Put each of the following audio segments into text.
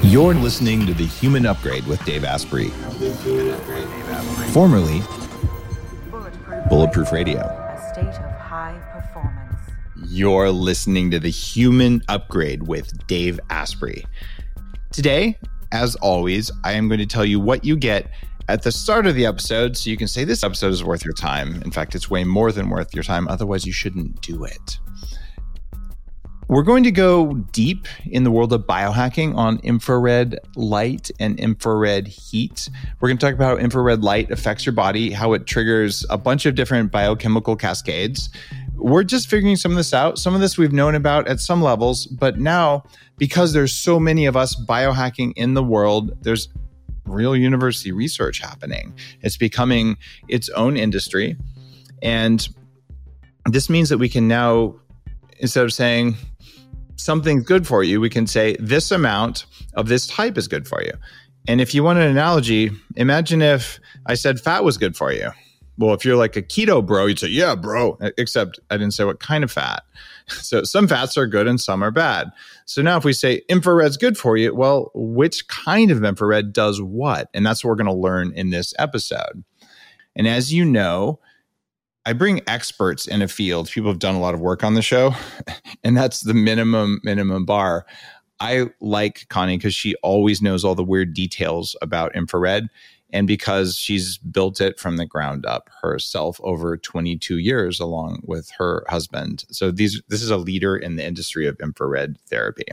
You're listening to The Human Upgrade with Dave Asprey, formerly Bulletproof Radio. A state of high performance. You're listening to The Human Upgrade with Dave Asprey. Today, as always, I am going to tell you what you get at the start of the episode so you can say this episode is worth your time. In fact, it's way more than worth your time. Otherwise, you shouldn't do it. We're going to go deep in the world of biohacking on infrared light and infrared heat. We're going to talk about how infrared light affects your body, how it triggers a bunch of different biochemical cascades. We're just figuring some of this out. Some of this we've known about at some levels, but now, because there's so many of us biohacking in the world, there's real university research happening. It's becoming its own industry. And this means that we can now, instead of saying something's good for you, we can say this amount of this type is good for you. And if you want an analogy, imagine if I said fat was good for you. Well, if you're like a keto bro, you'd say, yeah, bro, except I didn't say what kind of fat. So some fats are good and some are bad. So now if we say infrared's good for you, well, which kind of infrared does what? And that's what we're going to learn in this episode. And as you know, I bring experts in a field. People have done a lot of work on the show, and that's the minimum bar. I like Connie because she always knows all the weird details about infrared, and because she's built it from the ground up herself over 22 years along with her husband. So this is a leader in the industry of infrared therapy.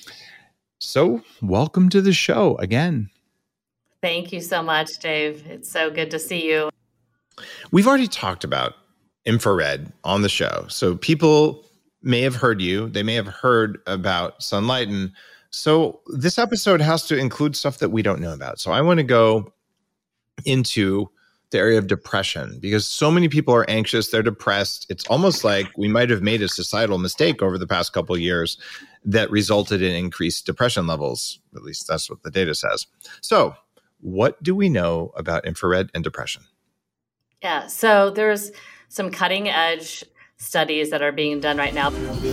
So welcome to the show again. Thank you so much, Dave. It's so good to see you. We've already talked about infrared on the show. So people may have heard you. They may have heard about sunlight. And so this episode has to include stuff that we don't know about. So I want to go into the area of depression because so many people are anxious. They're depressed. It's almost like we might have made a societal mistake over the past couple of years that resulted in increased depression levels. At least that's what the data says. So what do we know about infrared and depression? Yeah, so there's some cutting edge studies that are being done right now.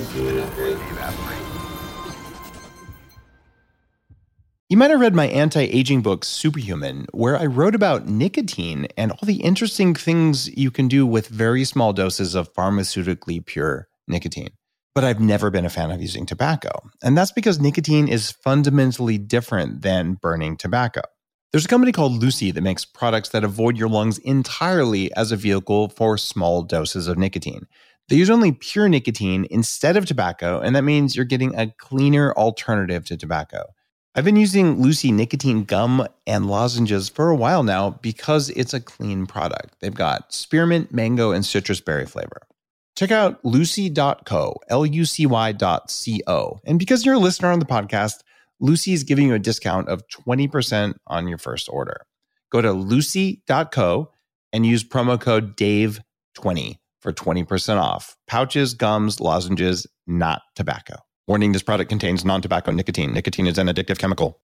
You might have read my anti-aging book, Superhuman, where I wrote about nicotine and all the interesting things you can do with very small doses of pharmaceutically pure nicotine. But I've never been a fan of using tobacco. And that's because nicotine is fundamentally different than burning tobacco. There's a company called Lucy that makes products that avoid your lungs entirely as a vehicle for small doses of nicotine. They use only pure nicotine instead of tobacco, and that means you're getting a cleaner alternative to tobacco. I've been using Lucy nicotine gum and lozenges for a while now because it's a clean product. They've got spearmint, mango, and citrus berry flavor. Check out lucy.co, lucy.co. And because you're a listener on the podcast, Lucy is giving you a discount of 20% on your first order. Go to lucy.co and use promo code DAVE20 for 20% off. Pouches, gums, lozenges, not tobacco. Warning, this product contains non-tobacco nicotine. Nicotine is an addictive chemical.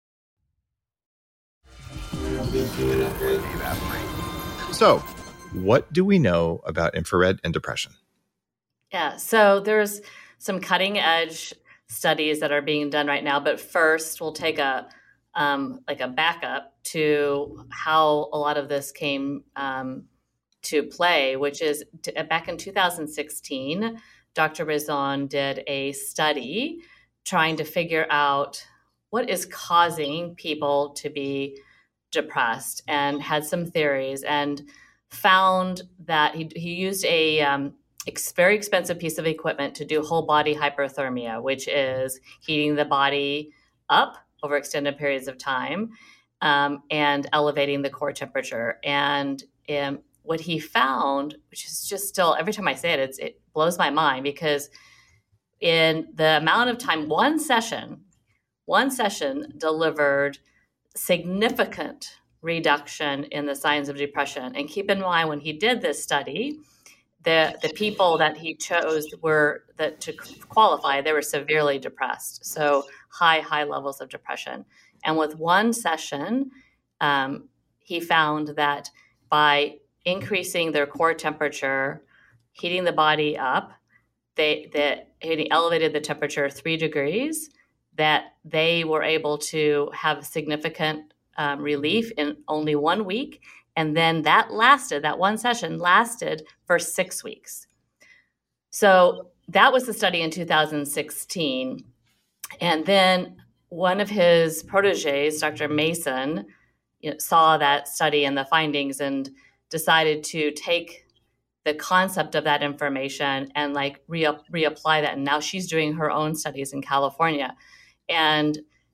So, what do we know about infrared and depression? Yeah, so there's some cutting edge studies that are being done right now. But first, we'll take a backup to how a lot of this came to play, which is back in 2016, Dr. Rizwan did a study trying to figure out what is causing people to be depressed, and had some theories and found that he used a very expensive piece of equipment to do whole body hyperthermia, which is heating the body up over extended periods of time and elevating the core temperature. And what he found, which is just still, every time I say it, it blows my mind, because in the amount of time, one session delivered significant reduction in the signs of depression. And keep in mind, when he did this study, the people that he chose to qualify, they were severely depressed. So high levels of depression. And with one session, he found that by increasing their core temperature, heating the body up, he elevated the temperature 3 degrees, that they were able to have significant relief in only 1 week. And then that one session lasted for 6 weeks. So that was the study in 2016. And then one of his proteges, Dr. Mason, saw that study and the findings and decided to take the concept of that information and reapply that. And now she's doing her own studies in California. And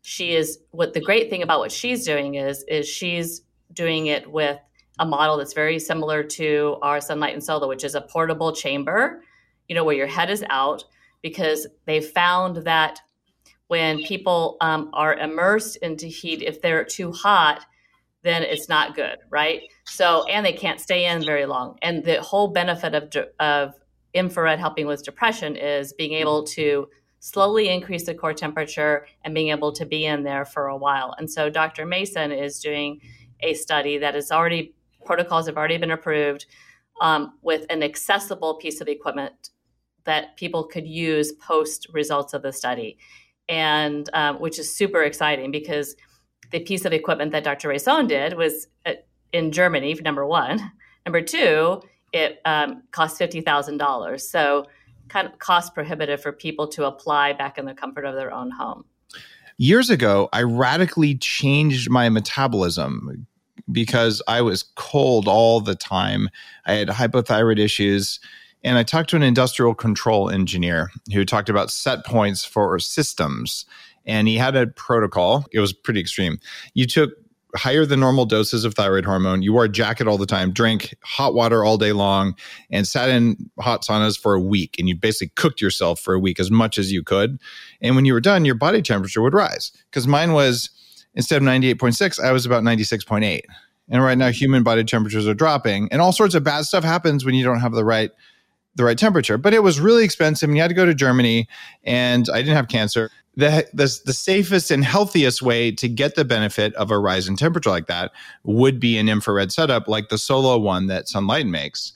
the great thing about what she's doing is she's doing it with a model that's very similar to our Sunlight and Solar, which is a portable chamber, where your head is out, because they found that when people are immersed into heat, if they're too hot, then it's not good, right? So, and they can't stay in very long. And the whole benefit of infrared helping with depression is being able to slowly increase the core temperature and being able to be in there for a while. And so Dr. Mason is doing a study that protocols have already been approved with an accessible piece of equipment that people could use post results of the study. And which is super exciting, because the piece of equipment that Dr. Raison did was in Germany, number one. Number two, it cost $50,000. So kind of cost prohibitive for people to apply back in the comfort of their own home. Years ago, I radically changed my metabolism because I was cold all the time. I had hypothyroid issues. And I talked to an industrial control engineer who talked about set points for systems. And he had a protocol. It was pretty extreme. You took higher than normal doses of thyroid hormone. You wore a jacket all the time, drank hot water all day long, and sat in hot saunas for a week. And you basically cooked yourself for a week as much as you could. And when you were done, your body temperature would rise. Because mine was, instead of 98.6, I was about 96.8. And right now, human body temperatures are dropping. And all sorts of bad stuff happens when you don't have the right temperature. But it was really expensive, and you had to go to Germany, and I didn't have cancer. The safest and healthiest way to get the benefit of a rise in temperature like that would be an infrared setup like the Solo one that Sunlight makes.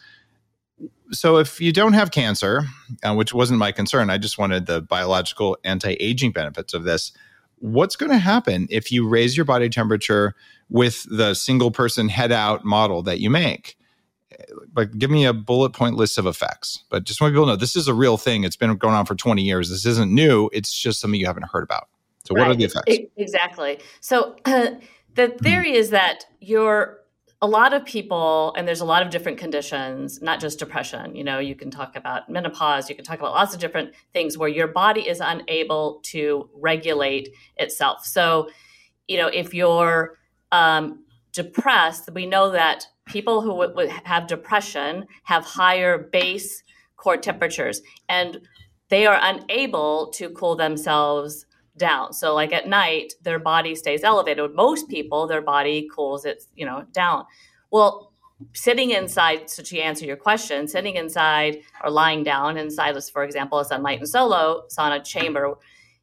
So if you don't have cancer, which wasn't my concern, I just wanted the biological anti-aging benefits of this. What's going to happen if you raise your body temperature with the single person head out model that you make? Like, give me a bullet point list of effects. But just want people to know this is a real thing. It's been going on for 20 years. This isn't new. It's just something you haven't heard about. So what are the effects? Exactly. So the theory is that a lot of people, and there's a lot of different conditions, not just depression. You can talk about menopause. You can talk about lots of different things where your body is unable to regulate itself. So, if you're depressed, we know that people who would have depression have higher base core temperatures, and they are unable to cool themselves down. So like at night, their body stays elevated. With most people, their body cools it, down. Well, sitting inside, so to answer your question, sitting inside or lying down inside, for example, a Sunlight and Solo sauna chamber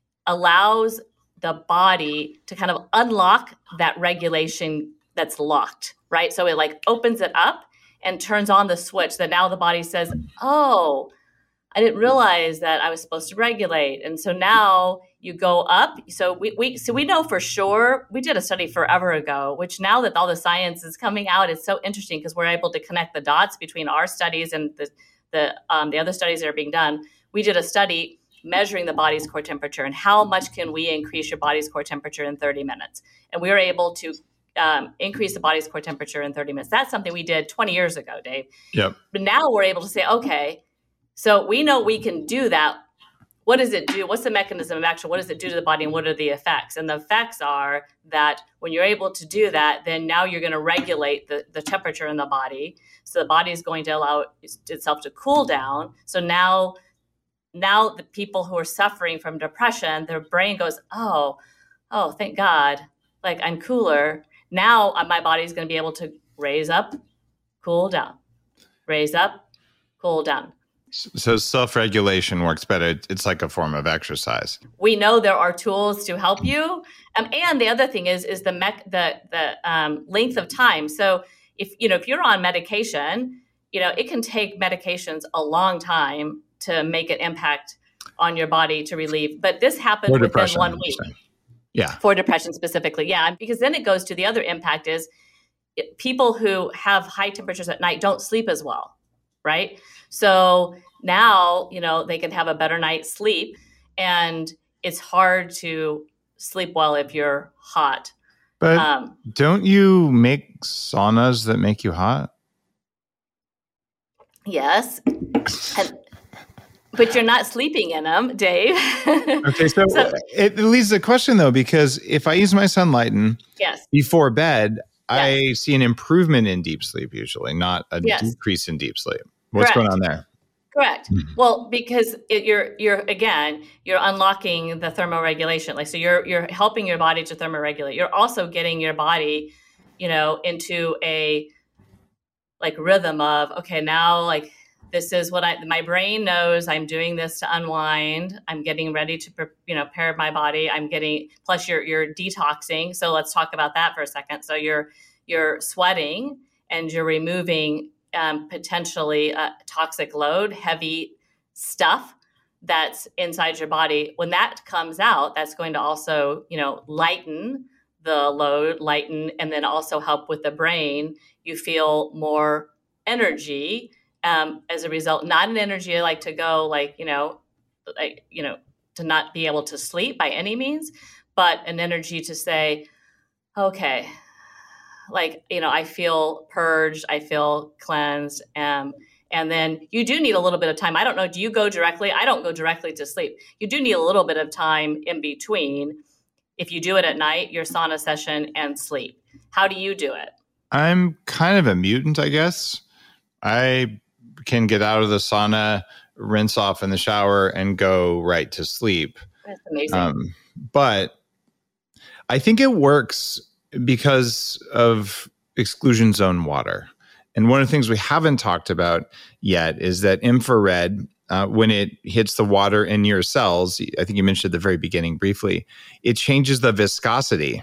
allows the body to kind of unlock that regulation that's locked, right? So it opens it up and turns on the switch that now the body says, oh, I didn't realize that I was supposed to regulate. And so now you go up. So we know for sure, we did a study forever ago, which now that all the science is coming out, it's so interesting because we're able to connect the dots between our studies and the other studies that are being done. We did a study measuring the body's core temperature and how much can we increase your body's core temperature in 30 minutes. And we were able to increase the body's core temperature in 30 minutes. That's something we did 20 years ago, Dave. Yep. But now we're able to say, okay, so we know we can do that. What does it do? What's the mechanism of action? What does it do to the body, and what are the effects? And the effects are that when you're able to do that, then now you're going to regulate the temperature in the body. So the body is going to allow itself to cool down. So now the people who are suffering from depression, their brain goes, oh, thank God, I'm cooler. Now my body's going to be able to raise up, cool down, raise up, cool down. So self-regulation works better. It's like a form of exercise. We know there are tools to help you. And the other thing is the length of time. So if you're on medication, it can take medications a long time to make an impact on your body to relieve. But this happens For within depression, 1 week. Yeah. For depression specifically. Yeah. Because then it goes to the other impact is people who have high temperatures at night don't sleep as well, right? So now, they can have a better night's sleep, and it's hard to sleep well if you're hot. But don't you make saunas that make you hot? Yes. But you're not sleeping in them, Dave. Okay, so it leads to the question, though, because if I use my Sunlighten before bed, I see an improvement in deep sleep usually, not a decrease in deep sleep. What's going on there? Correct. Well, because you're unlocking the thermoregulation. Like, so you're helping your body to thermoregulate. You're also getting your body, into a rhythm of, okay, now this is what my brain knows I'm doing this to unwind. I'm getting ready to prepare my body. Plus you're detoxing. So let's talk about that for a second. So you're sweating and you're removing potentially toxic load, heavy stuff that's inside your body. When that comes out, that's going to also, lighten the load, and then also help with the brain. You feel more energy as a result, not an energy to go to not be able to sleep by any means, but an energy to say, okay, I feel purged, I feel cleansed. And then you do need a little bit of time. I don't know, do you go directly? I don't go directly to sleep. You do need a little bit of time in between. If you do it at night, your sauna session and sleep. How do you do it? I'm kind of a mutant, I guess. I can get out of the sauna, rinse off in the shower, and go right to sleep. That's amazing. But I think it works because of exclusion zone water. And one of the things we haven't talked about yet is that infrared, when it hits the water in your cells, I think you mentioned at the very beginning briefly, it changes the viscosity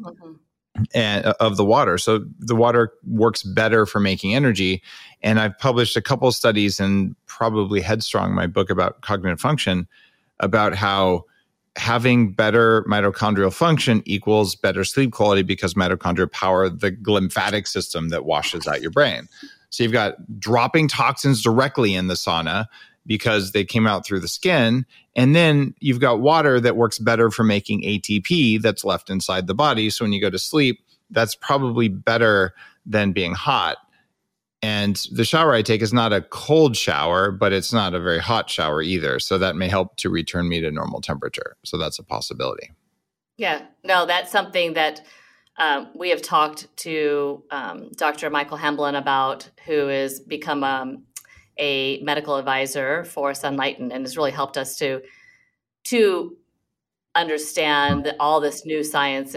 of the water. So the water works better for making energy. And I've published a couple of studies in probably Headstrong, my book about cognitive function, about how having better mitochondrial function equals better sleep quality because mitochondria power the lymphatic system that washes out your brain. So you've got dropping toxins directly in the sauna because they came out through the skin. And then you've got water that works better for making ATP that's left inside the body. So when you go to sleep, that's probably better than being hot. And the shower I take is not a cold shower, but it's not a very hot shower either. So that may help to return me to normal temperature. So that's a possibility. Yeah, no, that's something that we have talked to Dr. Michael Hamblin about, who has become a medical advisor for Sunlighten and has really helped us to understand all this new science.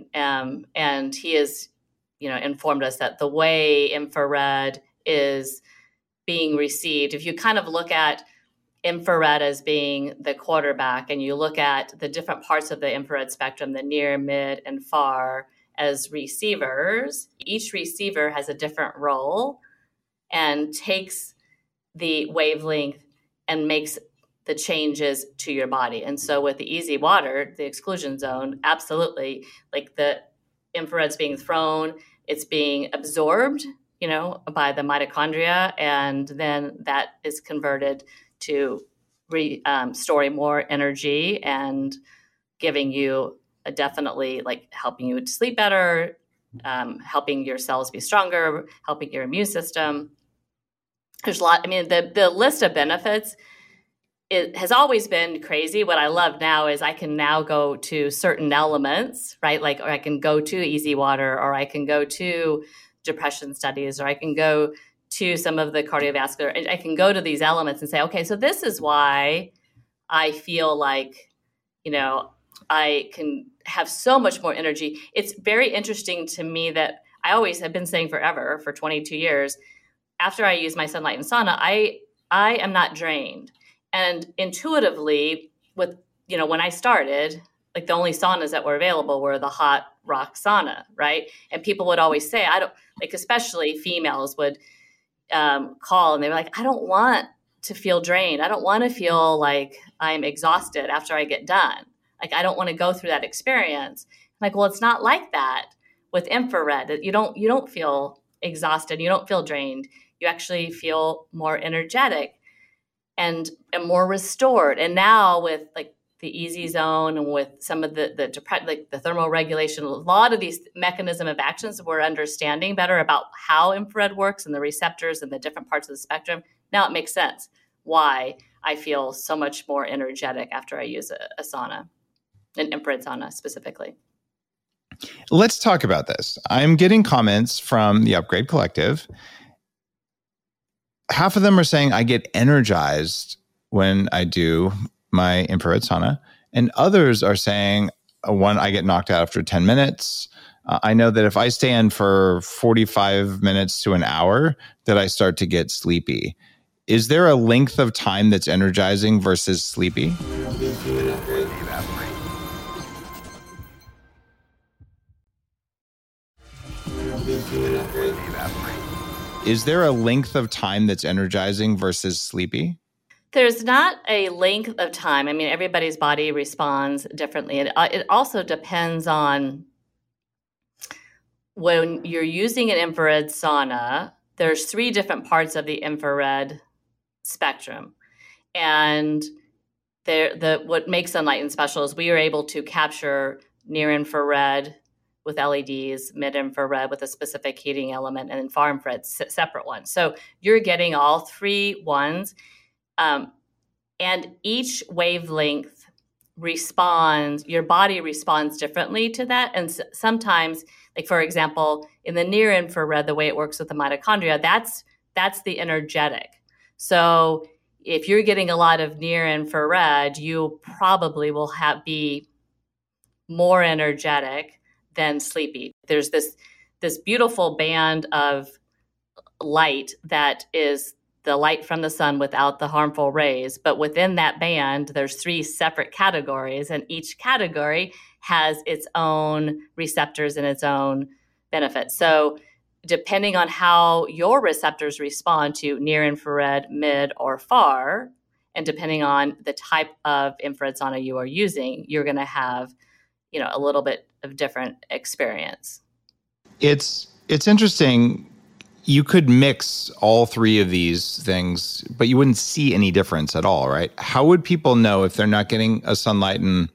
And he has informed us that the way infrared is being received, if you kind of look at infrared as being the quarterback and you look at the different parts of the infrared spectrum, the near, mid, and far, as receivers, each receiver has a different role and takes the wavelength and makes the changes to your body. And so with the easy water, the exclusion zone, absolutely, the infrared's being thrown, it's being absorbed, by the mitochondria, and then that is converted to storing more energy and giving you definitely helping you to sleep better, helping your cells be stronger, helping your immune system. There's a lot. I mean, the list of benefits, it has always been crazy. What I love now is I can now go to certain elements, right? Or I can go to easy water, or I can go to depression studies, or I can go to some of the cardiovascular. I can go to these elements and say, okay, so this is why I feel like, I can have so much more energy. It's very interesting to me that I always have been saying forever, for 22 years, after I use my Sunlighten sauna, I am not drained. And intuitively, with, when I started, the only saunas that were available were the hot rock sauna, right? And people would always say, I don't, especially females would call and they were like, I don't want to feel drained. I don't want to feel like I'm exhausted after I get done. Like, I don't want to go through that experience. Like, well, it's not like that with infrared. You don't feel exhausted. You don't feel drained. You actually feel more energetic and more restored. And now with like the easy zone and with some of the thermal regulation, a lot of these mechanism of actions we're understanding better about how infrared works and the receptors and the different parts of the spectrum. Now it makes sense why I feel so much more energetic after I use a sauna, an infrared sauna specifically. Let's talk about this. I'm getting comments from the Upgrade Collective. Half of them are saying I get energized when I do my infrared sauna, and others are saying, one, I get knocked out after 10 minutes. I know that if I stay in for 45 minutes to an hour, that I start to get sleepy. Is there a length of time that's energizing versus sleepy? Is there a length of time that's energizing versus sleepy? There's not a length of time. I mean, everybody's body responds differently. It also depends on when you're using an infrared sauna, there's 3 different parts of the infrared spectrum. And what makes Enlighten special is we are able to capture near infrared with LEDs, mid-infrared with a specific heating element, and then far infrared, separate ones. So you're getting all 3 ones. And each wavelength your body responds differently to that. And sometimes, like for example, in the near infrared, the way it works with the mitochondria, that's the energetic. So if you're getting a lot of near infrared, you probably will be more energetic than sleepy. There's this beautiful band of light that is the light from the sun without the harmful rays. But within that band, there's 3 separate categories, and each category has its own receptors and its own benefits. So depending on how your receptors respond to near infrared, mid, or far, and depending on the type of infrared sauna you are using, you're going to have, a little bit of different experience. It's interesting. You could mix all 3 of these things, but you wouldn't see any difference at all, right? How would people know if they're not getting a Sunlighten,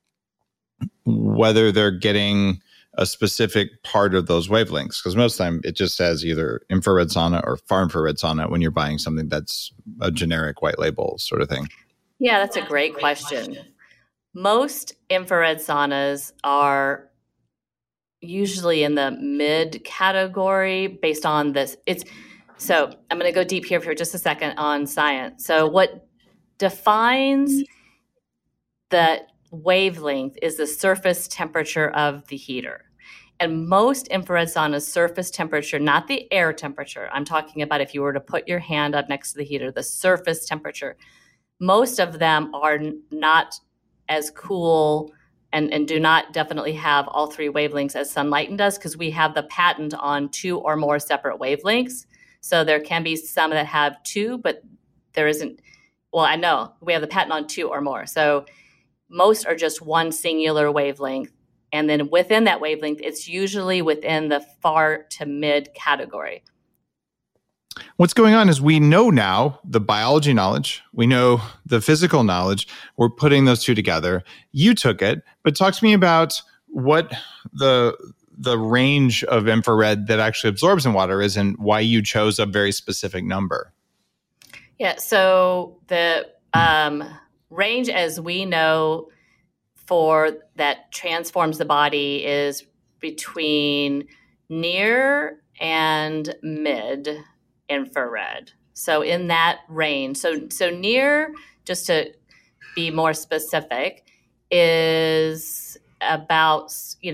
whether they're getting a specific part of those wavelengths? Because most of the time it just says either infrared sauna or far infrared sauna when you're buying something that's a generic white label sort of thing. Yeah, that's a great question. Most infrared saunas are usually in the mid category based on this. So I'm going to go deep here for just a second on science. So what defines the wavelength is the surface temperature of the heater. And most infrared saunas surface temperature, not the air temperature. I'm talking about if you were to put your hand up next to the heater, the surface temperature. Most of them are not as cool and do not definitely have all 3 wavelengths as Sunlighten does, because we have the patent on 2 or more separate wavelengths. So there can be some that have 2, but there isn't. Well, I know we have the patent on 2 or more. So most are just one singular wavelength. And then within that wavelength, it's usually within the far to mid category. What's going on is we know now the biology knowledge, we know the physical knowledge, we're putting those 2 together. You took it, but talk to me about what the range of infrared that actually absorbs in water is and why you chose a very specific number. Yeah, so the range as we know for that transforms the body is between near and mid infrared. So in that range, so near, just to be more specific, is about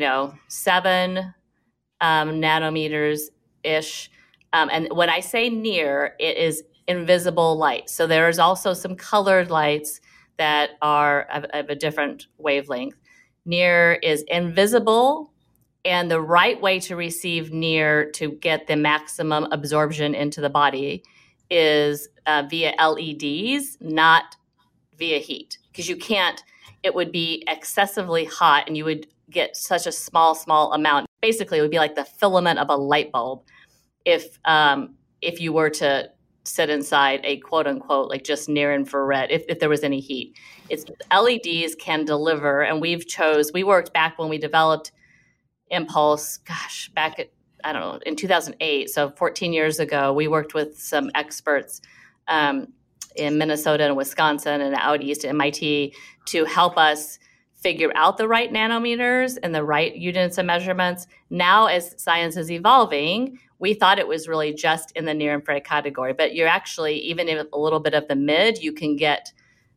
7 nanometers ish. And when I say near, it is invisible light. So there is also some colored lights that are of a different wavelength. Near is invisible. And the right way to receive near to get the maximum absorption into the body is via LEDs, not via heat, because you can't, it would be excessively hot and you would get such a small amount. Basically, it would be like the filament of a light bulb if you were to sit inside a quote unquote, like just near infrared, if there was any heat. It's LEDs can deliver, and we worked back when we developed Impulse, back at, I don't know, in 2008. So 14 years ago, we worked with some experts in Minnesota and Wisconsin and out east at MIT to help us figure out the right nanometers and the right units of measurements. Now, as science is evolving, we thought it was really just in the near infrared category, but you're actually, even in a little bit of the mid, you can get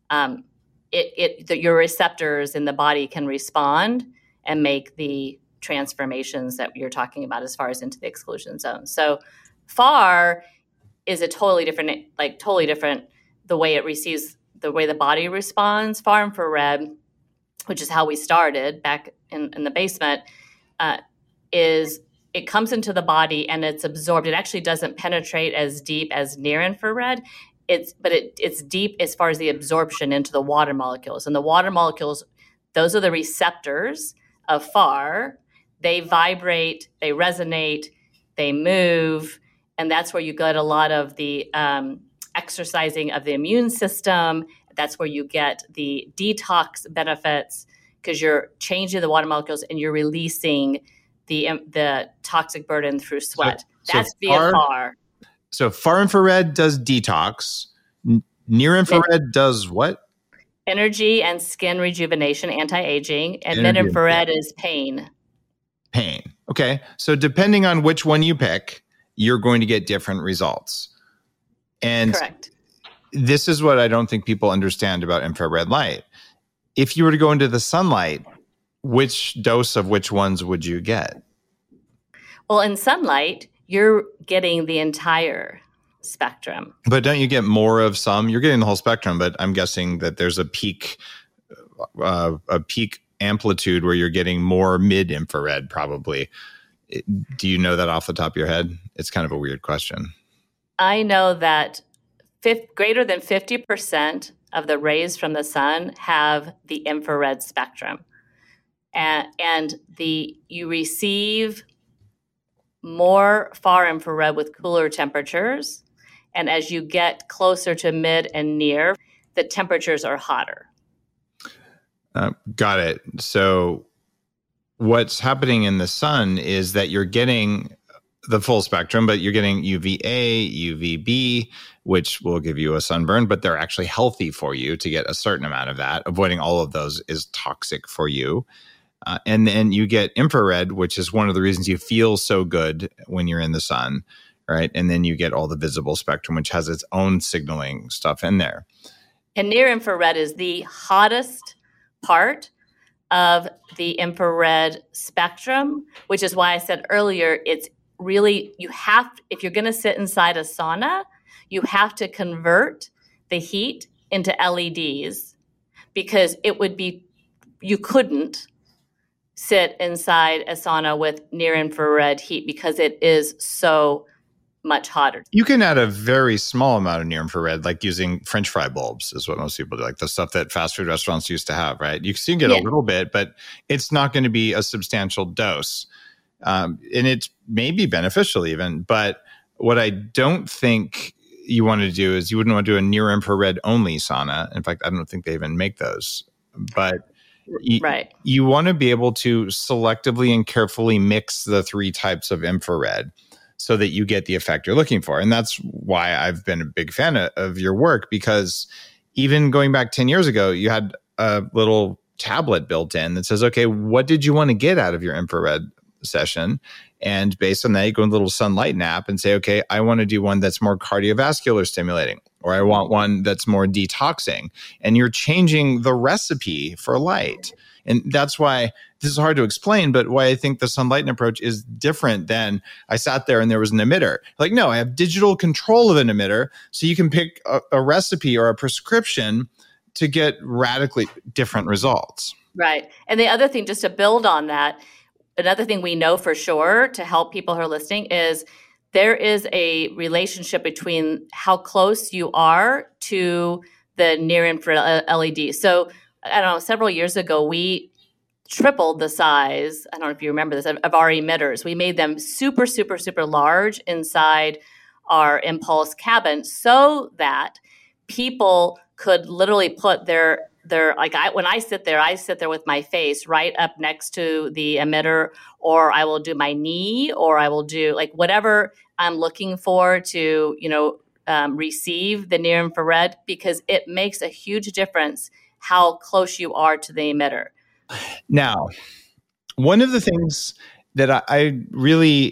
your receptors in the body can respond and make the transformations that you're talking about as far as into the exclusion zone. So far is a totally different, the way it receives, the way the body responds. Far infrared, which is how we started back in the basement, is it comes into the body and it's absorbed. It actually doesn't penetrate as deep as near infrared. It's deep as far as the absorption into the water molecules. And the water molecules, those are the receptors of far. They vibrate, they resonate, they move, and that's where you get a lot of the exercising of the immune system. That's where you get the detox benefits, because you're changing the water molecules and you're releasing the toxic burden through sweat. That's via far. So far infrared does detox. Near infrared does what? Energy and skin rejuvenation, anti-aging. And mid infrared is pain. Pain. Okay. So depending on which one you pick, you're going to get different results. And correct. This is what I don't think people understand about infrared light. If you were to go into the sunlight, which dose of which ones would you get? Well, in sunlight, you're getting the entire spectrum. But don't you get more of some? You're getting the whole spectrum, but I'm guessing that there's a peak amplitude where you're getting more mid-infrared probably. Do you know that off the top of your head? It's kind of a weird question. I know that greater than 50% of the rays from the sun have the infrared spectrum. And you receive more far infrared with cooler temperatures. And as you get closer to mid and near, the temperatures are hotter. Got it. So what's happening in the sun is that you're getting the full spectrum, but you're getting UVA, UVB, which will give you a sunburn, but they're actually healthy for you to get a certain amount of that. Avoiding all of those is toxic for you. And then you get infrared, which is one of the reasons you feel so good when you're in the sun, right? And then you get all the visible spectrum, which has its own signaling stuff in there. And near infrared is the hottest part of the infrared spectrum, which is why I said earlier, it's really, if you're going to sit inside a sauna, you have to convert the heat into LEDs, because you couldn't sit inside a sauna with near infrared heat because it is so much hotter. You can add a very small amount of near infrared, like using French fry bulbs is what most people do, like the stuff that fast food restaurants used to have, right? You can get a little bit, but it's not going to be a substantial dose. And it's maybe beneficial even, but what I don't think you want to do is you wouldn't want to do a near infrared only sauna. In fact, I don't think they even make those, but you want to be able to selectively and carefully mix the three types of infrared so that you get the effect you're looking for. And that's why I've been a big fan of your work, because even going back 10 years ago, you had a little tablet built in that says, okay, what did you want to get out of your infrared session? And based on that, you go in a little sunlight nap and say, okay, I want to do one that's more cardiovascular stimulating, or I want one that's more detoxing. And you're changing the recipe for light. And that's why this is hard to explain, but why I think the sunlight approach is different than I sat there and there was an emitter. Like, no, I have digital control of an emitter, so you can pick a recipe or a prescription to get radically different results. Right. And the other thing, just to build on that, another thing we know for sure to help people who are listening is there is a relationship between how close you are to the near-infrared LED. So, I don't know, several years ago, we tripled the size, I don't know if you remember this, of our emitters. We made them super, super, super large inside our Impulse cabin so that people could literally put their when I sit there with my face right up next to the emitter, or I will do my knee, or I will do like whatever I'm looking for to, receive the near infrared, because it makes a huge difference how close you are to the emitter. Now, one of the things that I really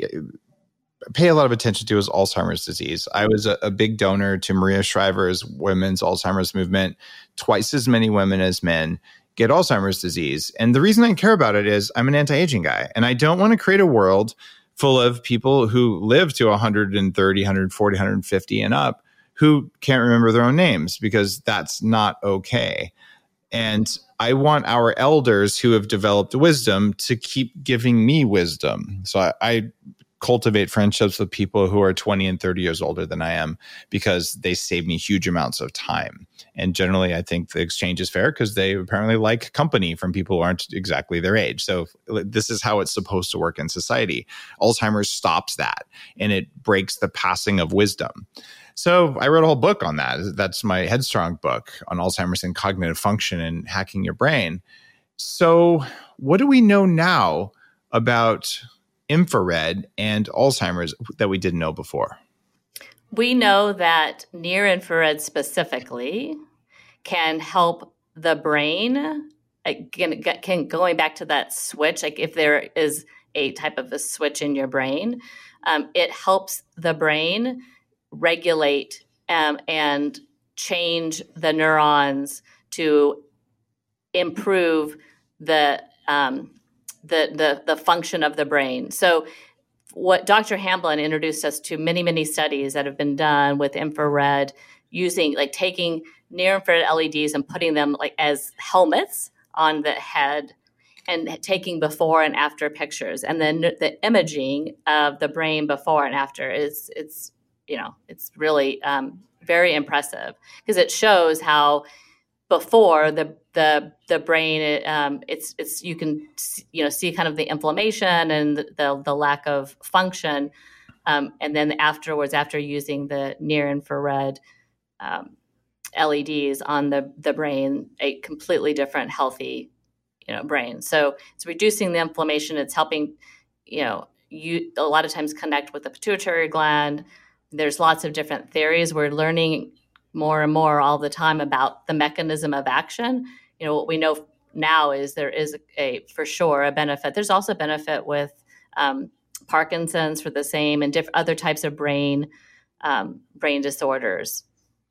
pay a lot of attention to is Alzheimer's disease. I was a big donor to Maria Shriver's women's Alzheimer's movement. Twice as many women as men get Alzheimer's disease. And the reason I care about it is I'm an anti-aging guy, and I don't want to create a world full of people who live to 130, 140, 150 and up who can't remember their own names, because that's not okay. And I want our elders who have developed wisdom to keep giving me wisdom. So I cultivate friendships with people who are 20 and 30 years older than I am, because they save me huge amounts of time. And generally, I think the exchange is fair because they apparently like company from people who aren't exactly their age. So this is how it's supposed to work in society. Alzheimer's stops that, and it breaks the passing of wisdom. So I wrote a whole book on that. That's my Headstrong book on Alzheimer's and cognitive function and hacking your brain. So what do we know now about infrared and Alzheimer's that we didn't know before? We know that near infrared specifically can help the brain. Again, going back to that switch, like if there is a type of a switch in your brain, it helps the brain regulate and change the neurons to improve the function of the brain. So what Dr. Hamblin introduced us to many, many studies that have been done with infrared, using like taking near infrared LEDs and putting them like as helmets on the head and taking before and after pictures. And then the imaging of the brain before and after it's really very impressive, because it shows how before the brain, it's you can see kind of the inflammation and the lack of function, and then afterwards, after using the near infrared LEDs on the brain, a completely different healthy brain. So it's reducing the inflammation. It's helping you a lot of times connect with the pituitary gland. There's lots of different theories. We're learning more and more all the time about the mechanism of action. What we know now is there is for sure a benefit. There's also a benefit with Parkinson's for the same, and other types of brain disorders.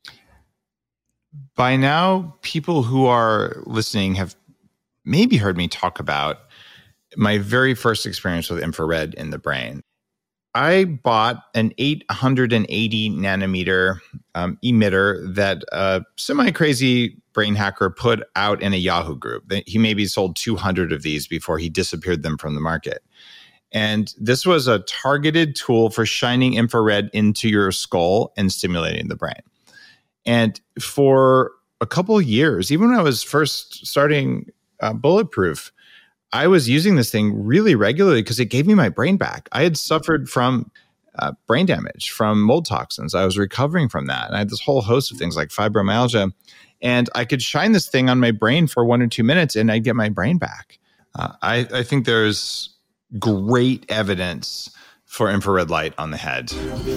By now, people who are listening have maybe heard me talk about my very first experience with infrared in the brain. I bought an 880 nanometer emitter that a semi-crazy brain hacker put out in a Yahoo group. He maybe sold 200 of these before he disappeared them from the market. And this was a targeted tool for shining infrared into your skull and stimulating the brain. And for a couple of years, even when I was first starting Bulletproof, I was using this thing really regularly because it gave me my brain back. I had suffered from brain damage from mold toxins. I was recovering from that. And I had this whole host of things like fibromyalgia. And I could shine this thing on my brain for 1 or 2 minutes and I'd get my brain back. I think there's great evidence for infrared light on the head.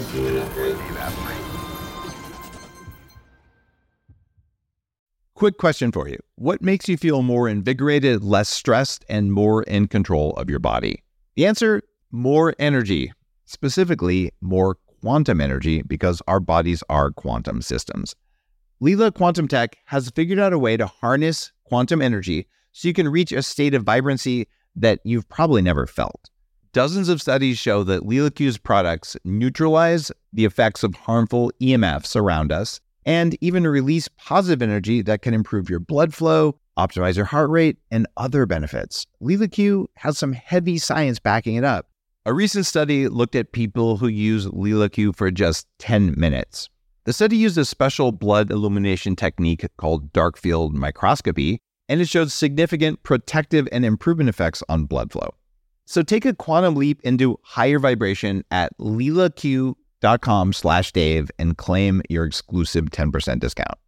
Quick question for you. What makes you feel more invigorated, less stressed, and more in control of your body? The answer, more energy. Specifically, more quantum energy, because our bodies are quantum systems. Lila Quantum Tech has figured out a way to harness quantum energy so you can reach a state of vibrancy that you've probably never felt. Dozens of studies show that LilaQ's products neutralize the effects of harmful EMFs around us, and even release positive energy that can improve your blood flow, optimize your heart rate, and other benefits. LilaQ has some heavy science backing it up. A recent study looked at people who use LilaQ for just 10 minutes. The study used a special blood illumination technique called dark field microscopy, and it showed significant protective and improvement effects on blood flow. So take a quantum leap into higher vibration at lilaq.com/Dave and claim your exclusive 10% discount.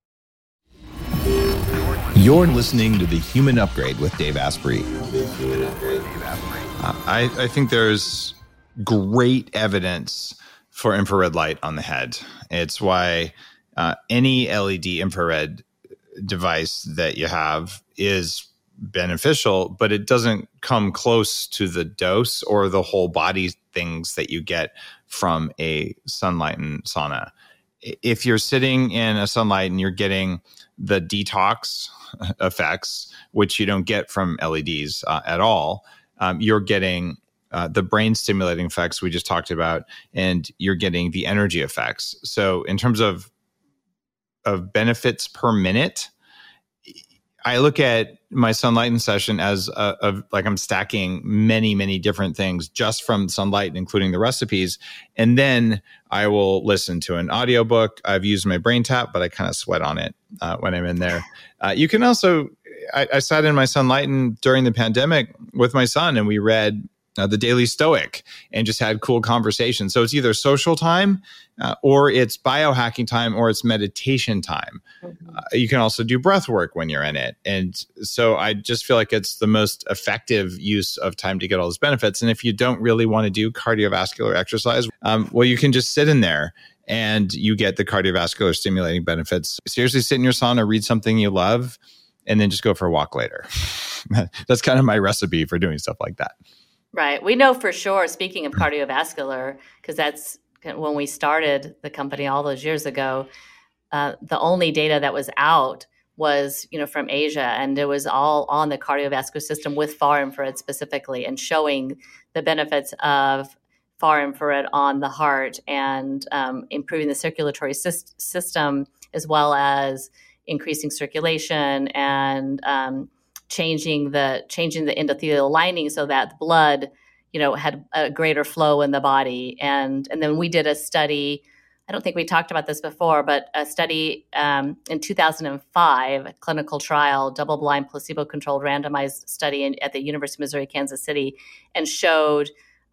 You're listening to The Human Upgrade with Dave Asprey. I think there's great evidence for infrared light on the head. It's why any LED infrared device that you have is beneficial, but it doesn't come close to the dose or the whole body things that you get from a sunlight and sauna. If you're sitting in a sunlight and you're getting the detox effects, which you don't get from LEDs at all, you're getting the brain stimulating effects we just talked about, and you're getting the energy effects. So in terms of benefits per minute, I look at my sunlighting session as like I'm stacking many, many different things just from sunlight, including the recipes. And then I will listen to an audiobook. I've used my brain tap, but I kind of sweat on it when I'm in there. You can also, I sat in my sunlighting during the pandemic with my son, and we read the Daily Stoic and just had cool conversations. So it's either social time or it's biohacking time or it's meditation time. Mm-hmm. You can also do breath work when you're in it. And so I just feel like it's the most effective use of time to get all those benefits. And if you don't really want to do cardiovascular exercise, well, you can just sit in there and you get the cardiovascular stimulating benefits. Seriously, sit in your sauna, read something you love, and then just go for a walk later. That's kind of my recipe for doing stuff like that. Right. We know for sure, speaking of cardiovascular, because that's when we started the company all those years ago, the only data that was out was, from Asia, and it was all on the cardiovascular system with far infrared specifically, and showing the benefits of far infrared on the heart and improving the circulatory system, as well as increasing circulation and changing the endothelial lining so that the blood, had a greater flow in the body. And then we did a study. I don't think we talked about this before, but a study in 2005, a clinical trial, double-blind, placebo-controlled, randomized study at the University of Missouri, Kansas City, and showed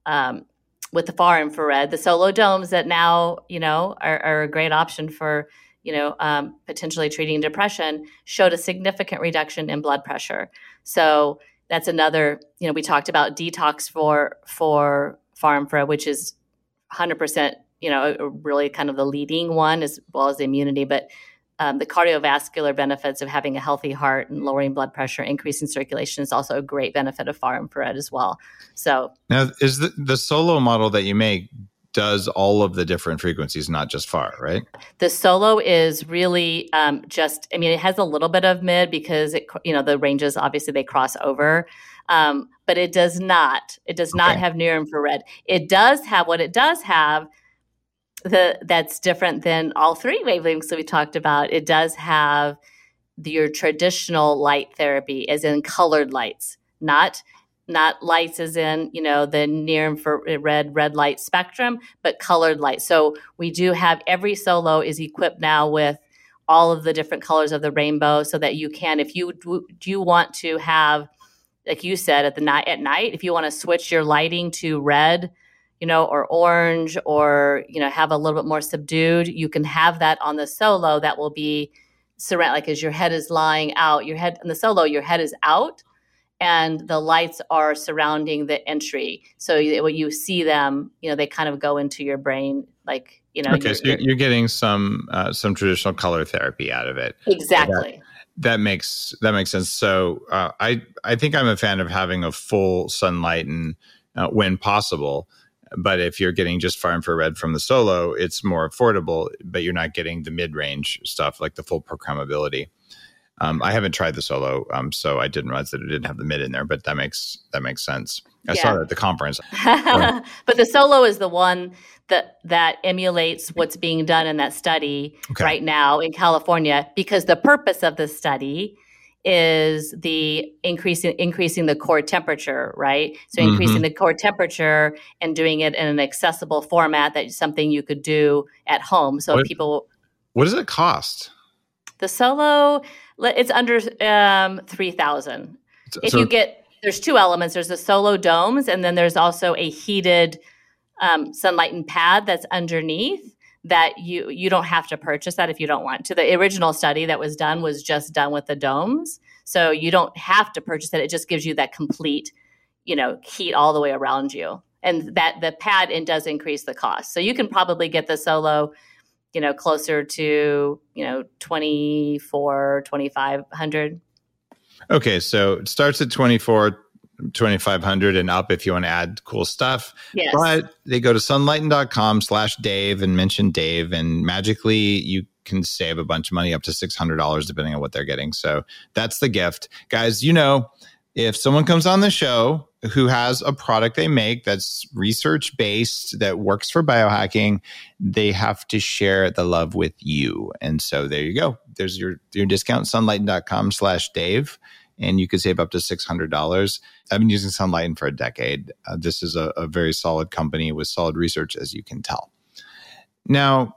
with the far infrared, the solo domes that now, are a great option for potentially treating depression, showed a significant reduction in blood pressure. So that's another, we talked about detox for far infrared, which is 100%, really kind of the leading one, as well as the immunity. But the cardiovascular benefits of having a healthy heart and lowering blood pressure, increasing circulation is also a great benefit of far infrared as well. So now, is the solo model that you make does all of the different frequencies, not just far, right? The solo is really it has a little bit of mid because the ranges, obviously they cross over, but it does not have near infrared. It does have that's different than all three wavelengths that we talked about. It does have your traditional light therapy, as in colored lights, not lights as in, the near infrared red light spectrum, but colored light. So we do have, every solo is equipped now with all of the different colors of the rainbow, so that you can, if you do want to have, like you said, at night, if you want to switch your lighting to red, or orange, or, have a little bit more subdued, you can have that on the solo. That will be like as your head is lying out, your head is out, and the lights are surrounding the entry. So when you see them, they kind of go into your brain, like, Okay, so you're getting some traditional color therapy out of it. Exactly. That makes sense. So I think I'm a fan of having a full sunlight and when possible. But if you're getting just far infrared from the solo, it's more affordable, but you're not getting the mid-range stuff like the full programmability. I haven't tried the solo, so I didn't realize that it didn't have the mid in there, but that makes sense. I saw that at the conference. But the solo is the one that emulates what's being done in that study right now in California, because the purpose of the study is the increasing the core temperature, right? So increasing the core temperature and doing it in an accessible format, that's something you could do at home. So what does it cost? The Solo, it's under 3,000. If you get, there's two elements. There's the Solo domes, and then there's also a heated sunlightened pad that's underneath that you don't have to purchase that if you don't want to. The original study that was done was just done with the domes. So you don't have to purchase it. It just gives you that complete, heat all the way around you. And that the pad does increase the cost. So you can probably get the Solo, closer to, 2,500. Okay. So it starts at 2,500 and up if you want to add cool stuff. Yes. But they go to sunlighten.com/Dave and mention Dave, and magically you can save a bunch of money, up to $600, depending on what they're getting. So that's the gift. Guys, if someone comes on the show who has a product they make that's research-based, that works for biohacking, they have to share the love with you. And so there you go. There's your discount, sunlighten.com/Dave. And you could save up to $600. I've been using Sunlighten for a decade. This is a very solid company with solid research, as you can tell. Now,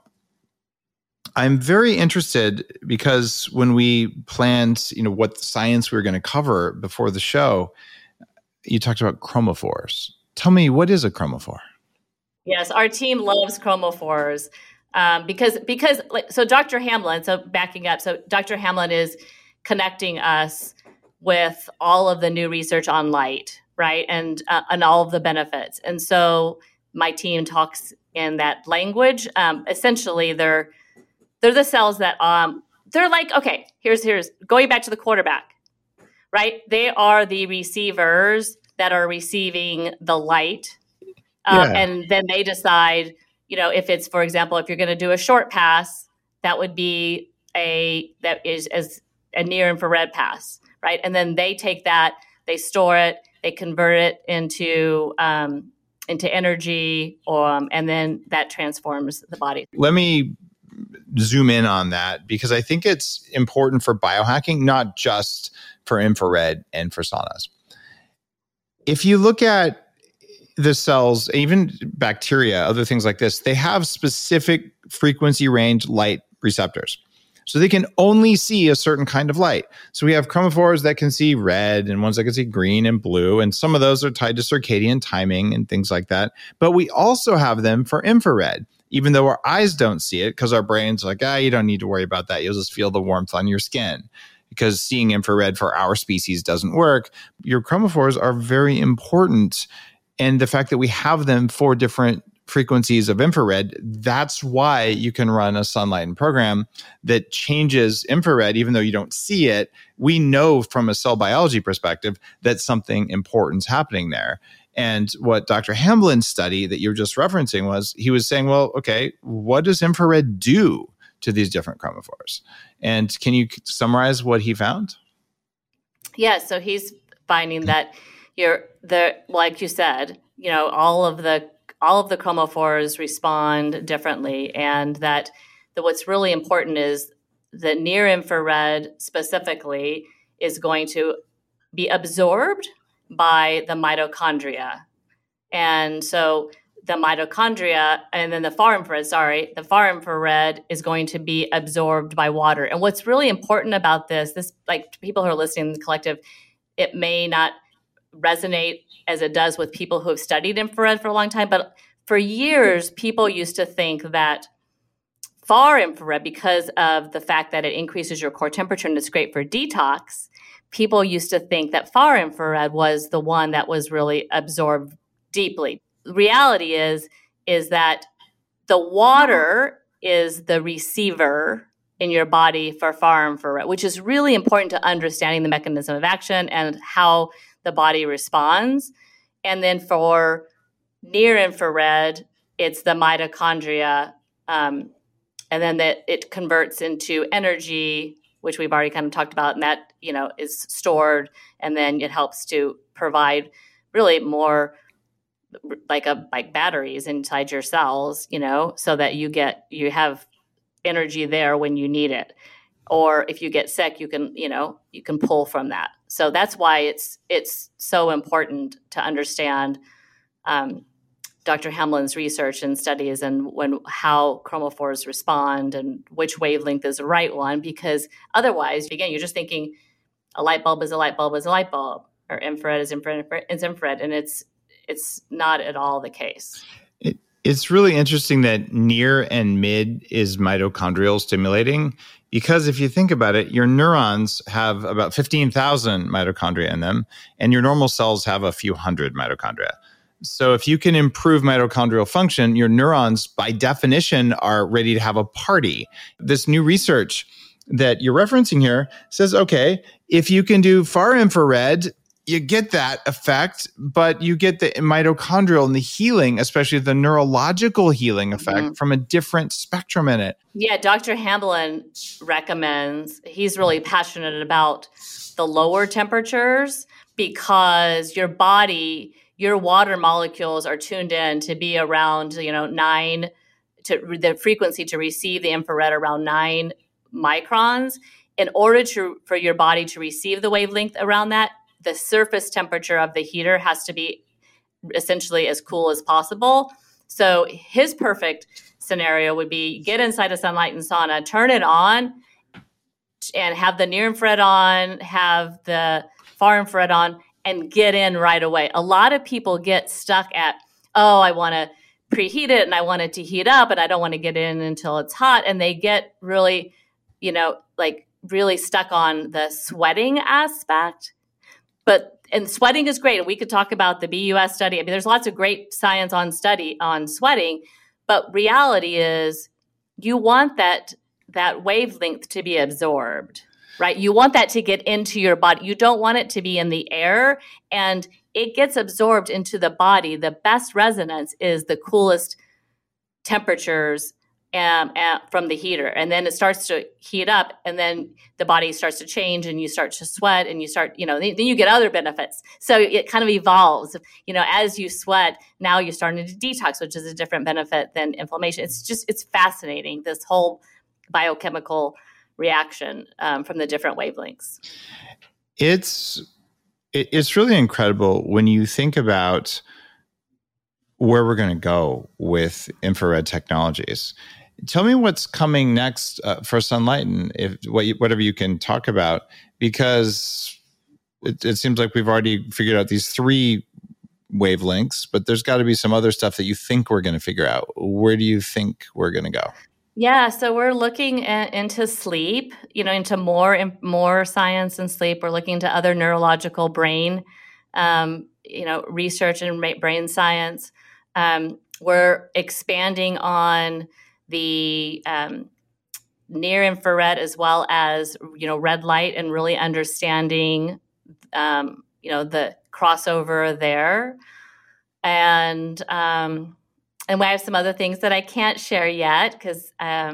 I'm very interested because when we planned, what science we were going to cover before the show, you talked about chromophores. Tell me, what is a chromophore? Yes, our team loves chromophores because so Dr. Hamblin, so backing up, so Dr. Hamblin is connecting us with all of the new research on light, right? And all of the benefits. And so my team talks in that language. Essentially, they're the cells that they're like, okay, here's going back to the quarterback, right? They are the receivers that are receiving the light. And then they decide, if it's, for example, if you're going to do a short pass, that would be that is as a near infrared pass. Right. And then they take that, they store it, they convert it into energy, and then that transforms the body. Let me zoom in on that because I think it's important for biohacking, not just for infrared and for saunas. If you look at the cells, even bacteria, other things like this, they have specific frequency range light receptors. So they can only see a certain kind of light. So we have chromophores that can see red and ones that can see green and blue. And some of those are tied to circadian timing and things like that. But we also have them for infrared, even though our eyes don't see it because our brain's like, you don't need to worry about that. You'll just feel the warmth on your skin. Because seeing infrared for our species doesn't work. Your chromophores are very important. And the fact that we have them for different frequencies of infrared, that's why you can run a Sunlighten program that changes infrared, even though you don't see it. We know from a cell biology perspective that something important's happening there. And what Dr. Hamblin's study that you were just referencing was, he was saying, well, okay, what does infrared do to these different chromophores? And can you summarize what he found? Yeah, so he's finding that like you said, all of the chromophores respond differently, and that what's really important is that near infrared specifically is going to be absorbed by the mitochondria. And so the mitochondria, and then the far infrared is going to be absorbed by water. And what's really important about this, like people who are listening in the collective, it may not resonate as it does with people who have studied infrared for a long time, but for years, people used to think that far infrared, because of the fact that it increases your core temperature and it's great for detox, people used to think that far infrared was the one that was really absorbed deeply. The reality is that the water is the receiver in your body for far infrared, which is really important to understanding the mechanism of action and how the body responds. And then for near infrared, it's the mitochondria, and then it converts into energy, which we've already kind of talked about, and that is stored, and then it helps to provide really more like batteries inside your cells, so that you have energy there when you need it. or if you get sick, you can pull from that. So that's why it's so important to understand Dr. Hamlin's research and studies and how chromophores respond and which wavelength is the right one, because otherwise, again, you're just thinking a light bulb is a light bulb is a light bulb, or infrared is infrared is infrared, and it's not at all the case. It's really interesting that near and mid is mitochondrial stimulating, because if you think about it, your neurons have about 15,000 mitochondria in them, and your normal cells have a few hundred mitochondria. So if you can improve mitochondrial function, your neurons, by definition, are ready to have a party. This new research that you're referencing here says, okay, if you can do far infrared, you get that effect, but you get the mitochondrial and the healing, especially the neurological healing effect from a different spectrum in it. Yeah, Dr. Hamlin recommends, he's really passionate about the lower temperatures because your body, your water molecules are tuned in to be around, 9, to the frequency to receive the infrared around 9 microns. In order for your body to receive the wavelength around that, the surface temperature of the heater has to be essentially as cool as possible. So his perfect scenario would be get inside a sunlight and sauna, turn it on, and have the near infrared on, have the far infrared on, and get in right away. A lot of people get stuck at, I want to preheat it and I want it to heat up and I don't want to get in until it's hot. And they get really, really stuck on the sweating aspect. And sweating is great. And we could talk about the BUS study. I mean, there's lots of great science on sweating, but reality is you want that wavelength to be absorbed, right? You want that to get into your body. You don't want it to be in the air, and it gets absorbed into the body. The best resonance is the coolest temperatures from the heater. And then it starts to heat up, and then the body starts to change and you start to sweat and you start, then you get other benefits. So it kind of evolves, as you sweat, now you're starting to detox, which is a different benefit than inflammation. It's fascinating, this whole biochemical reaction from the different wavelengths. It's really incredible when you think about where we're going to go with infrared technologies. Tell me what's coming next for Sunlighten, whatever you can talk about, because it seems like we've already figured out these 3 wavelengths, but there's got to be some other stuff that you think we're going to figure out. Where do you think we're going to go? Yeah, so we're looking into sleep, into more science in sleep. We're looking into other neurological brain, research and brain science. We're expanding on the near infrared as well as, red light, and really understanding, the crossover there. And we have some other things that I can't share yet because,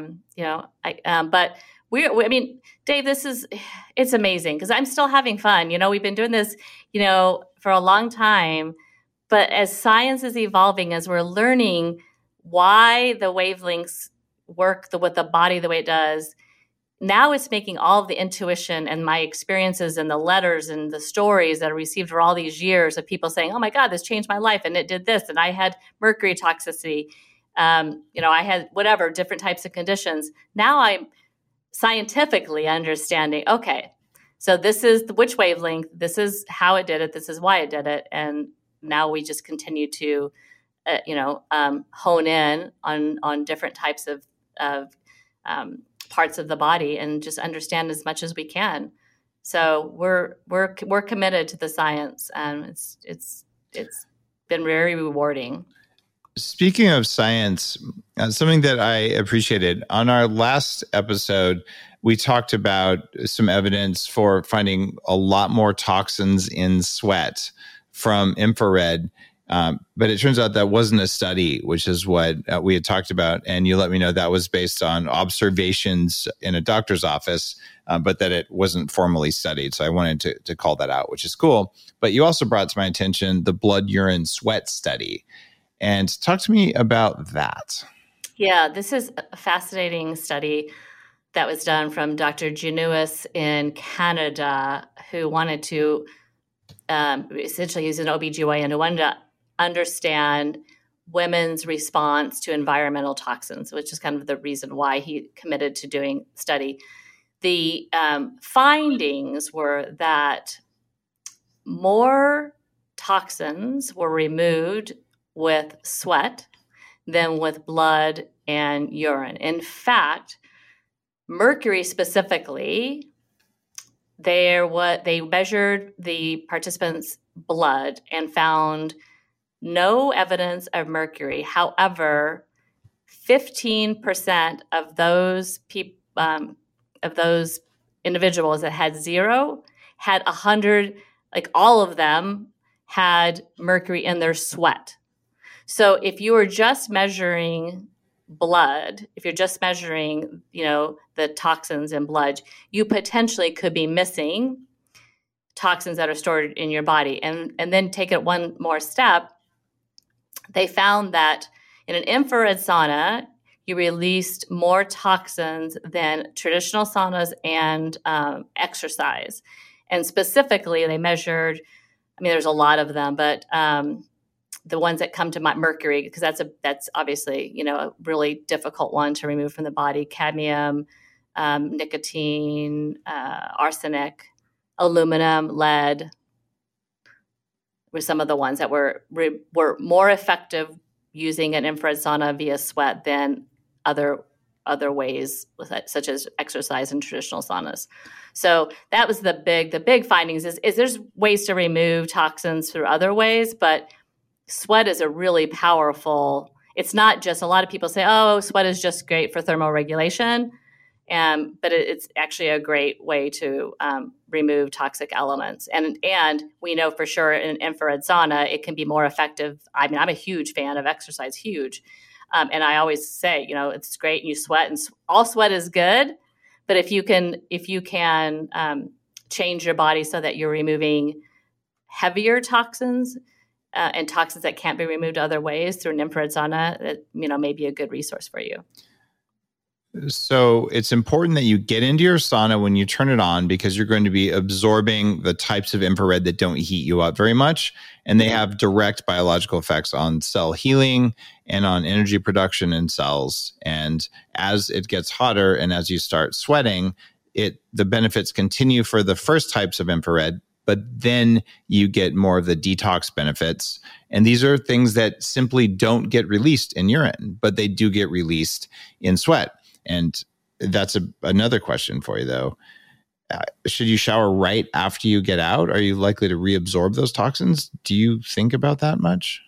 but Dave, it's amazing because I'm still having fun. We've been doing this, for a long time, but as science is evolving, as we're learning why the wavelengths work with the body the way it does, now it's making all of the intuition and my experiences and the letters and the stories that I received for all these years of people saying, oh my God, this changed my life and it did this. And I had mercury toxicity. I had whatever, different types of conditions. Now I'm scientifically understanding, okay, so this is which wavelength, this is how it did it, this is why it did it. And now we just continue to, hone in on different types of parts of the body and just understand as much as we can. So we're committed to the science, and it's been very rewarding. Speaking of science, something that I appreciated on our last episode, we talked about some evidence for finding a lot more toxins in sweat from infrared. But it turns out that wasn't a study, which is what we had talked about. And you let me know that was based on observations in a doctor's office, but that it wasn't formally studied. So I wanted to call that out, which is cool. But you also brought to my attention the blood, urine, sweat study. And talk to me about that. Yeah, this is a fascinating study. that was done from Dr. Januis in Canada, who wanted to essentially use an OBGYN who wanted to understand women's response to environmental toxins, which is kind of the reason why he committed to doing study. The findings were that more toxins were removed with sweat than with blood and urine. In fact, mercury specifically, they measured the participants' blood and found no evidence of mercury. However, 15% of those individuals that had zero had 100, like all of them had mercury in their sweat. So if you were just measuring blood, if you're just measuring, the toxins in blood, you potentially could be missing toxins that are stored in your body. And then take it one more step. They found that in an infrared sauna, you released more toxins than traditional saunas and exercise. And specifically, they measured, there's a lot of them, but the ones that come to mind, mercury, because that's obviously, a really difficult one to remove from the body, cadmium, nicotine, arsenic, aluminum, lead were some of the ones that were more effective using an infrared sauna via sweat than other ways, such as exercise and traditional saunas. So that was the big findings is there's ways to remove toxins through other ways, but sweat is a really powerful, it's not just, a lot of people say, oh, sweat is just great for thermoregulation. But it's actually a great way to remove toxic elements. And we know for sure in infrared sauna, it can be more effective. I'm a huge fan of exercise, huge. And I always say, it's great and you sweat, and all sweat is good. But if you can change your body so that you're removing heavier toxins and toxins that can't be removed other ways through an infrared sauna, that may be a good resource for you. So it's important that you get into your sauna when you turn it on, because you're going to be absorbing the types of infrared that don't heat you up very much. And they have direct biological effects on cell healing and on energy production in cells. And as it gets hotter and as you start sweating, the benefits continue for the first types of infrared, but then you get more of the detox benefits. And these are things that simply don't get released in urine, but they do get released in sweat. And that's another question for you, though. Should you shower right after you get out? Are you likely to reabsorb those toxins? Do you think about that much?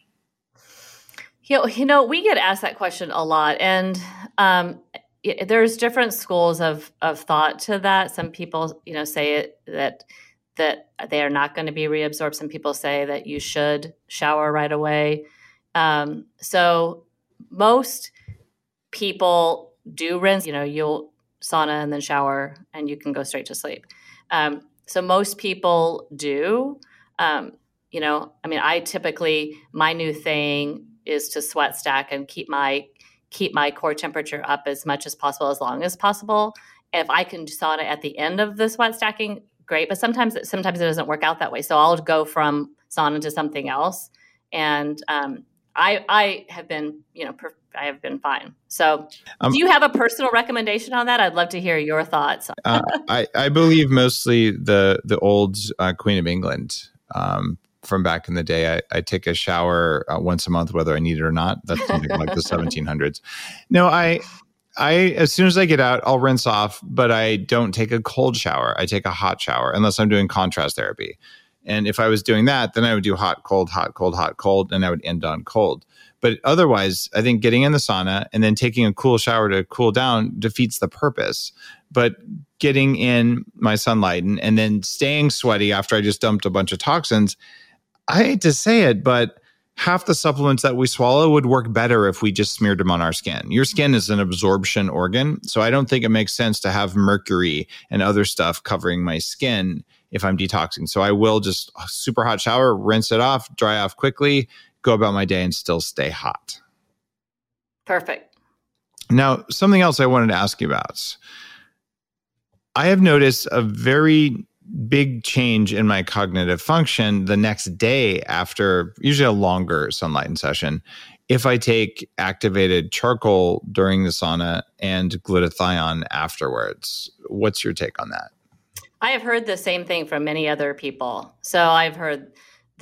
We get asked that question a lot. And there's different schools of thought to that. Some people, say that they are not going to be reabsorbed. Some people say that you should shower right away. So most people do rinse, you'll sauna and then shower and you can go straight to sleep. So most people do, I typically, my new thing is to sweat stack and keep my core temperature up as much as possible, as long as possible. And if I can sauna at the end of the sweat stacking, great. But sometimes it doesn't work out that way. So I'll go from sauna to something else. And I have been, I have been fine. So do you have a personal recommendation on that? I'd love to hear your thoughts. I believe mostly the old Queen of England from back in the day. I take a shower once a month, whether I need it or not. That's something like the 1700s. No, I as soon as I get out, I'll rinse off, but I don't take a cold shower. I take a hot shower unless I'm doing contrast therapy. And if I was doing that, then I would do hot, cold, hot, cold, hot, cold, and I would end on cold. But otherwise, I think getting in the sauna and then taking a cool shower to cool down defeats the purpose. But getting in my sunlight and then staying sweaty after I just dumped a bunch of toxins, I hate to say it, but half the supplements that we swallow would work better if we just smeared them on our skin. Your skin is an absorption organ, so I don't think it makes sense to have mercury and other stuff covering my skin if I'm detoxing. So I will just super hot shower, rinse it off, dry off quickly, go about my day and still stay hot. Perfect. Now, something else I wanted to ask you about. I have noticed a very big change in my cognitive function the next day after usually a longer sunlighten session if I take activated charcoal during the sauna and glutathione afterwards. What's your take on that? I have heard the same thing from many other people. So I've heard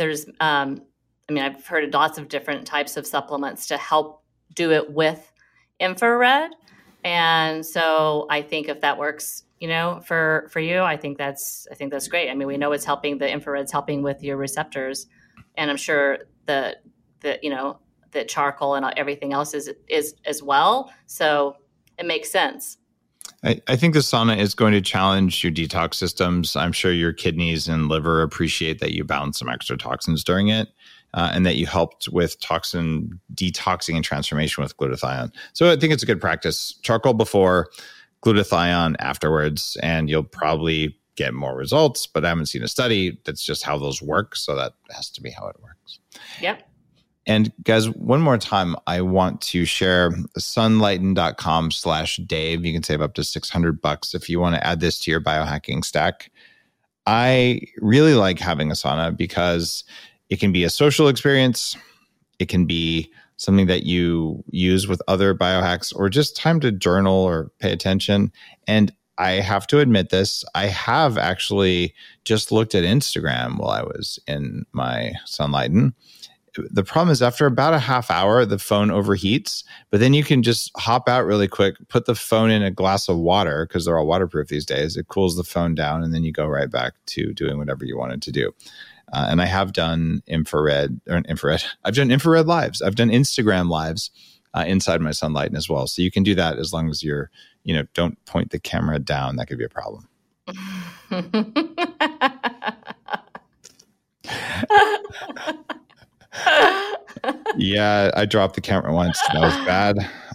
I've heard lots of different types of supplements to help do it with infrared. And so I think if that works, for you, I think that's great. I mean, we know it's helping, the infrared's helping with your receptors. And I'm sure the charcoal and everything else is as well. So it makes sense. I think the sauna is going to challenge your detox systems. I'm sure your kidneys and liver appreciate that you bound some extra toxins during it, and that you helped with toxin detoxing and transformation with glutathione. So I think it's a good practice. Charcoal before, glutathione afterwards, and you'll probably get more results, but I haven't seen a study. That's just how those work. So that has to be how it works. Yep. And guys, one more time, I want to share sunlighten.com/Dave. You can save up to $600 if you want to add this to your biohacking stack. I really like having a sauna because it can be a social experience. It can be something that you use with other biohacks, or just time to journal or pay attention. And I have to admit this, I have actually just looked at Instagram while I was in my sunlighten. The problem is after about a half hour, the phone overheats, but then you can just hop out really quick, put the phone in a glass of water because they're all waterproof these days. It cools the phone down, and then you go right back to doing whatever you wanted to do. And I have done infrared. I've done infrared lives. I've done Instagram lives inside my sunlighten as well. So you can do that as long as you're, don't point the camera down. That could be a problem. Yeah, I dropped the camera once. That was bad.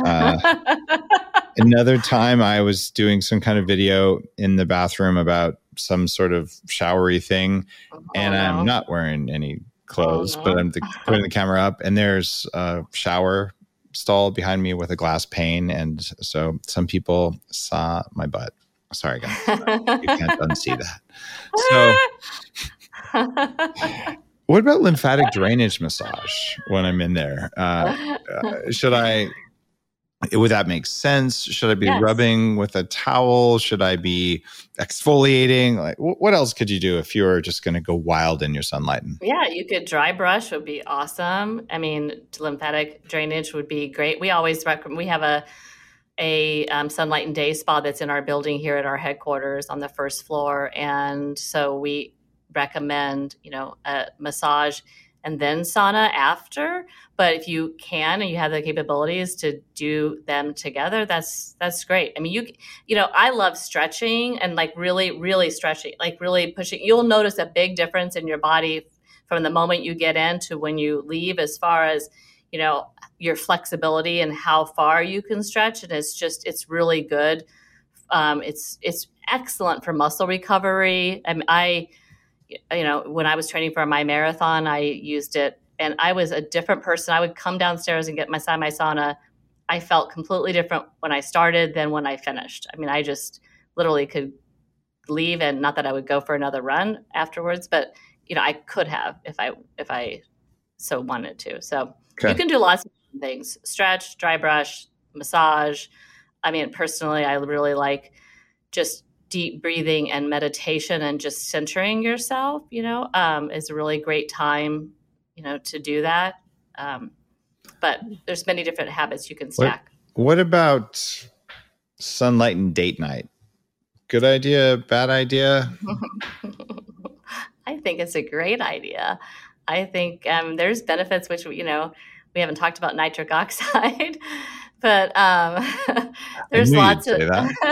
Another time I was doing some kind of video in the bathroom about some sort of showery thing, and I'm not wearing any clothes, but I'm putting the camera up, and there's a shower stall behind me with a glass pane, and so some people saw my butt. Sorry, guys. You can't unsee that. So what about lymphatic drainage massage when I'm in there? Would that make sense? Should I be rubbing with a towel? Should I be exfoliating? Like, what else could you do if you're just going to go wild in your sunlighten? Yeah, you could dry brush would be awesome. I mean, lymphatic drainage would be great. We always recommend, we have a sunlighten day spa that's in our building here at our headquarters on the first floor. And so we recommend, a massage and then sauna after. But if you can and you have the capabilities to do them together, that's great. I mean, I love stretching and like really, really stretching, like really pushing. You'll notice a big difference in your body from the moment you get in to when you leave, as far as, your flexibility and how far you can stretch. And it's really good. It's excellent for muscle recovery. I mean, when I was training for my marathon, I used it, and I was a different person. I would come downstairs and get my sauna. I felt completely different when I started than when I finished. I mean, I just literally could leave, and not that I would go for another run afterwards, but I could have if I so wanted to. So You can do lots of things: stretch, dry brush, massage. I mean, personally, I really like just deep breathing and meditation, and just centering yourself, is a really great time, to do that. But there's many different habits you can stack. What about sunlighten date night? Good idea, bad idea? I think it's a great idea. I think there's benefits, which, we haven't talked about nitric oxide. But there's lots of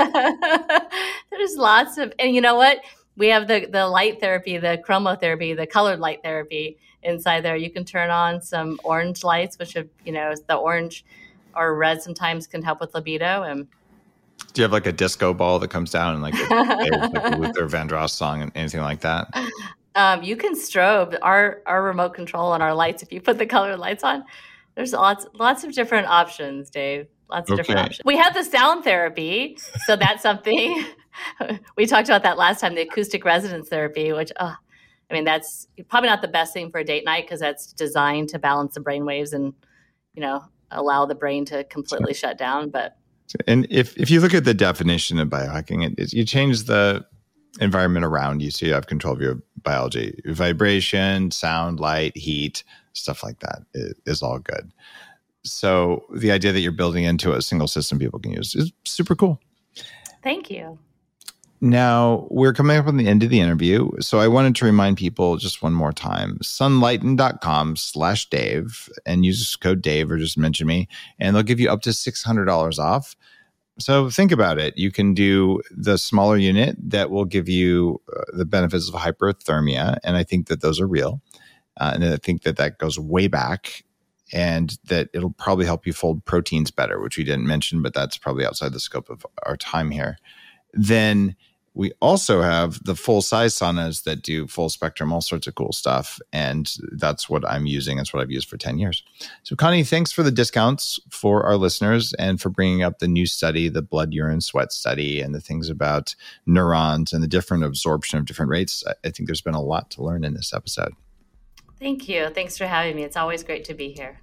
and you know what? We have the light therapy, the chromotherapy, the colored light therapy inside there. You can turn on some orange lights, which have, the orange or red sometimes can help with libido. And do you have like a disco ball that comes down and like a Luther Vandross song and anything like that? You can strobe our remote control on our lights. If you put the colored lights on, there's lots of different options, Dave. Lots of different options. We have the sound therapy, so that's something. We talked about that last time, the acoustic resonance therapy, which, that's probably not the best thing for a date night because that's designed to balance the brain waves and, allow the brain to completely shut down. And if you look at the definition of biohacking, you change the environment around you so you have control of your biology. Vibration, sound, light, heat, stuff like that is all good. So the idea that you're building into a single system people can use is super cool. Thank you. Now, we're coming up on the end of the interview, so I wanted to remind people just one more time, sunlighten.com/Dave, and use code Dave or just mention me, and they'll give you up to $600 off. So think about it. You can do the smaller unit that will give you the benefits of hyperthermia, and I think that those are real. And I think that goes way back, and that it'll probably help you fold proteins better, which we didn't mention, but that's probably outside the scope of our time here. Then we also have the full-size saunas that do full spectrum, all sorts of cool stuff. And that's what I'm using. That's what I've used for 10 years. So Connie, thanks for the discounts for our listeners and for bringing up the new study, the blood, urine, sweat study, and the things about neurons and the different absorption of different rates. I think there's been a lot to learn in this episode. Thank you. Thanks for having me. It's always great to be here.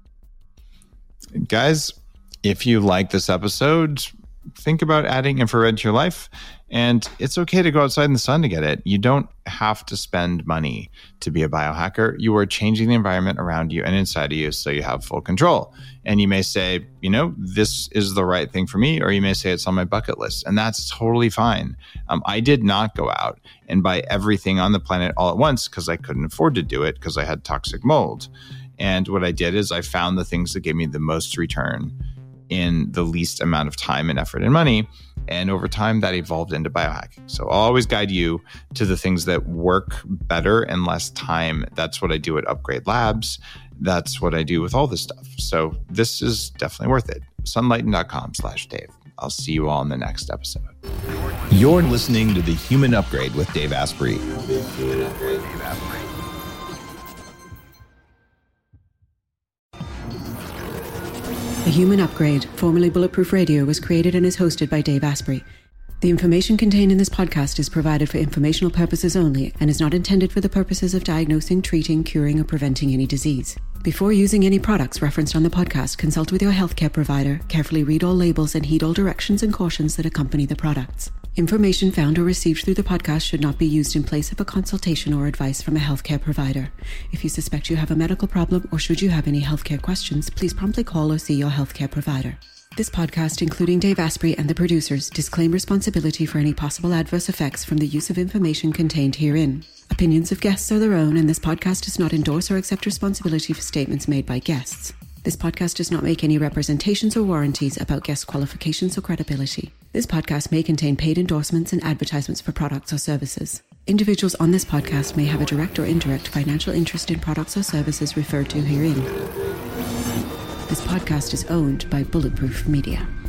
Guys, if you like this episode, think about adding infrared to your life. And it's okay to go outside in the sun to get it. You don't have to spend money to be a biohacker. You are changing the environment around you and inside of you so you have full control. And you may say, this is the right thing for me, or you may say it's on my bucket list. And that's totally fine. I did not go out and buy everything on the planet all at once because I couldn't afford to do it because I had toxic mold. And what I did is I found the things that gave me the most return in the least amount of time and effort and money. And over time, that evolved into biohacking. So I'll always guide you to the things that work better in less time. That's what I do at Upgrade Labs. That's what I do with all this stuff. So this is definitely worth it. Sunlighten.com/Dave. I'll see you all in the next episode. You're listening to The Human Upgrade with Dave Asprey. The Human Upgrade, formerly Bulletproof Radio, was created and is hosted by Dave Asprey. The information contained in this podcast is provided for informational purposes only and is not intended for the purposes of diagnosing, treating, curing, or preventing any disease. Before using any products referenced on the podcast, consult with your healthcare provider, carefully read all labels, and heed all directions and cautions that accompany the products. Information found or received through the podcast should not be used in place of a consultation or advice from a healthcare provider. If you suspect you have a medical problem or should you have any healthcare questions, please promptly call or see your healthcare provider. This podcast, including Dave Asprey and the producers, disclaim responsibility for any possible adverse effects from the use of information contained herein. Opinions of guests are their own, and this podcast does not endorse or accept responsibility for statements made by guests. This podcast does not make any representations or warranties about guest qualifications or credibility. This podcast may contain paid endorsements and advertisements for products or services. Individuals on this podcast may have a direct or indirect financial interest in products or services referred to herein. This podcast is owned by Bulletproof Media.